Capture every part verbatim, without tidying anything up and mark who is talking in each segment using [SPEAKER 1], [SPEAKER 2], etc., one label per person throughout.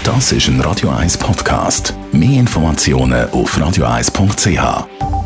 [SPEAKER 1] Das ist ein Radio eins Podcast. Mehr Informationen auf radio eins punkt c h.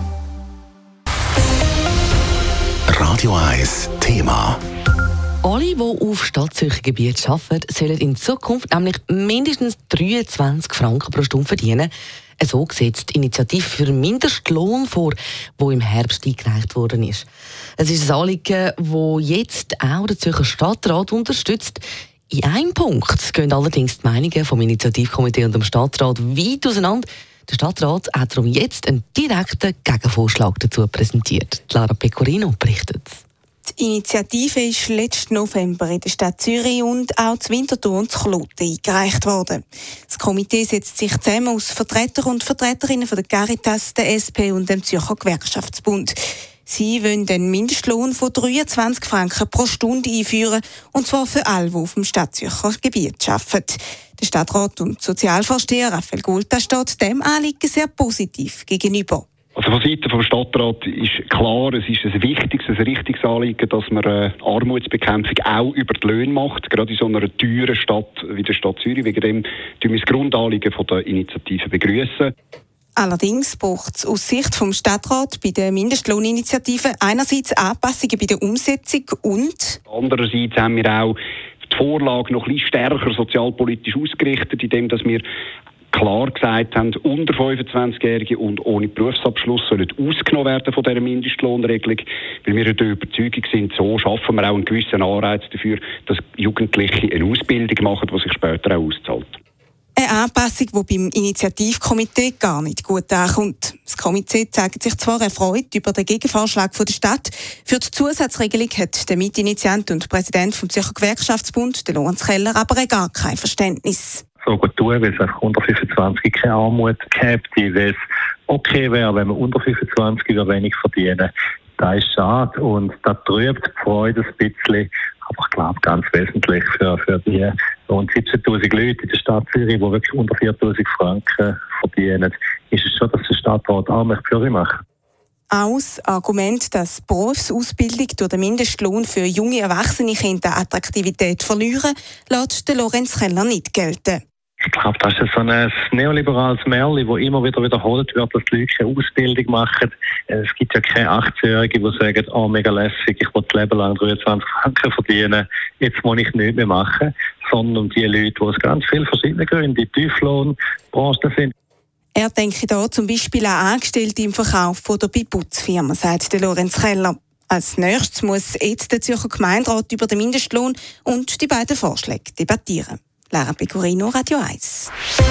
[SPEAKER 1] Radio eins Thema.
[SPEAKER 2] Alle, die auf Stadtzürcher Gebiet arbeiten, sollen in Zukunft nämlich mindestens dreiundzwanzig Franken pro Stunde verdienen. So sieht die Initiative für Mindestlohn vor, die im Herbst eingereicht worden ist. Es ist ein Anliegen, das jetzt auch der Zürcher Stadtrat unterstützt. In einem Punkt gehen allerdings die Meinungen vom Initiativkomitee und dem Stadtrat weit auseinander. Der Stadtrat hat darum jetzt einen direkten Gegenvorschlag dazu präsentiert. Lara Pecorino berichtet.
[SPEAKER 3] Die Initiative ist letzten November in der Stadt Zürich und auch zu Winterthur und zu Kloten eingereicht worden. Das Komitee setzt sich zusammen aus Vertretern und Vertreterinnen von der Caritas, der S P und dem Zürcher Gewerkschaftsbund. Sie wollen den Mindestlohn von dreiundzwanzig Franken pro Stunde einführen, und zwar für alle, die auf dem Stadtzürcher Gebiet arbeiten. Der Stadtrat und Sozialvorsteher Raphael Gulta steht dem Anliegen sehr positiv gegenüber.
[SPEAKER 4] Also von Seiten vom Stadtrat ist klar, es ist ein wichtiges, ein richtiges Anliegen, dass man äh, Armutsbekämpfung auch über die Löhne macht, gerade in so einer teuren Stadt wie der Stadt Zürich. Wegen dem tun wir das Grundanliegen von der Initiative begrüßen.
[SPEAKER 3] Allerdings braucht es aus Sicht vom Stadtrat bei der Mindestlohninitiative einerseits Anpassungen bei der Umsetzung und
[SPEAKER 4] andererseits haben wir auch die Vorlage noch ein bisschen stärker sozialpolitisch ausgerichtet, indem dass wir klar gesagt haben, unter fünfundzwanzigjährige und ohne Berufsabschluss sollen ausgenommen werden von dieser Mindestlohnregelung, weil wir der Überzeugung sind, so schaffen wir auch einen gewissen Anreiz dafür, dass Jugendliche eine Ausbildung machen, die sich später auch auszahlt.
[SPEAKER 3] Eine Anpassung, die beim Initiativkomitee gar nicht gut ankommt. Das Komitee zeigt sich zwar erfreut über den Gegenvorschlag der Stadt. Für die Zusatzregelung hat der Mitinitiant und Präsident vom Zürcher Gewerkschaftsbund, der Lorenz Keller, aber gar kein Verständnis.
[SPEAKER 5] So gut tun, weil es einfach unter fünfundzwanzig keine Armut gibt, weil es okay wäre, wenn man unter fünfundzwanzig über wenig verdienen. Das ist schade und das trübt die Freude ein bisschen. Aber ich glaube, ganz wesentlich für, für die rund siebzehntausend Leute in der Stadt Zürich, die wirklich unter viertausend Franken verdienen, ist es schon, dass der Stadtrat auch für sie macht.
[SPEAKER 3] Auch das Argument, dass Berufsausbildung durch den Mindestlohn für junge Erwachsene Kinder Attraktivität verlieren, lässt der Lorenz Keller nicht gelten.
[SPEAKER 5] Ich glaube, das ist so ein neoliberales Märchen, das immer wieder wiederholt wird, dass die Leute keine Ausbildung machen. Es gibt ja keine achtzehnjährigen, die sagen, oh, mega lässig, ich will das Leben lang dreiundzwanzig Franken verdienen, jetzt muss ich nichts mehr machen. Sondern die Leute, die aus ganz vielen verschiedenen Gründen in Tieflohnbranchen sind.
[SPEAKER 3] Er denke da zum Beispiel an Angestellte im Verkauf oder bei Putzfirmen, sagt der Lorenz Keller. Als nächstes muss jetzt der Zürcher Gemeinderat über den Mindestlohn und die beiden Vorschläge debattieren. Lara Pecorino, Radio eins.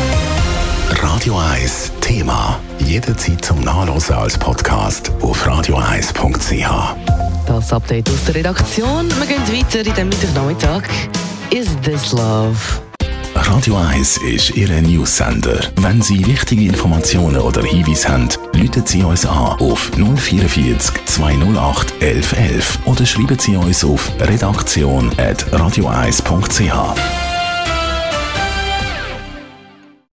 [SPEAKER 1] Radio eins Thema. Jederzeit zum Nachlesen als Podcast auf radio eins punkt c h.
[SPEAKER 2] Das Update aus der Redaktion. Wir gehen weiter in dem Mittwochnachmittag. Is this love?
[SPEAKER 1] Radio eins ist Ihr News-Sender. Wenn Sie wichtige Informationen oder Hinweise haben, rufen Sie uns an auf null vierundvierzig zweihundertacht elf elf oder schreiben Sie uns auf redaktion at radio eins punkt c h.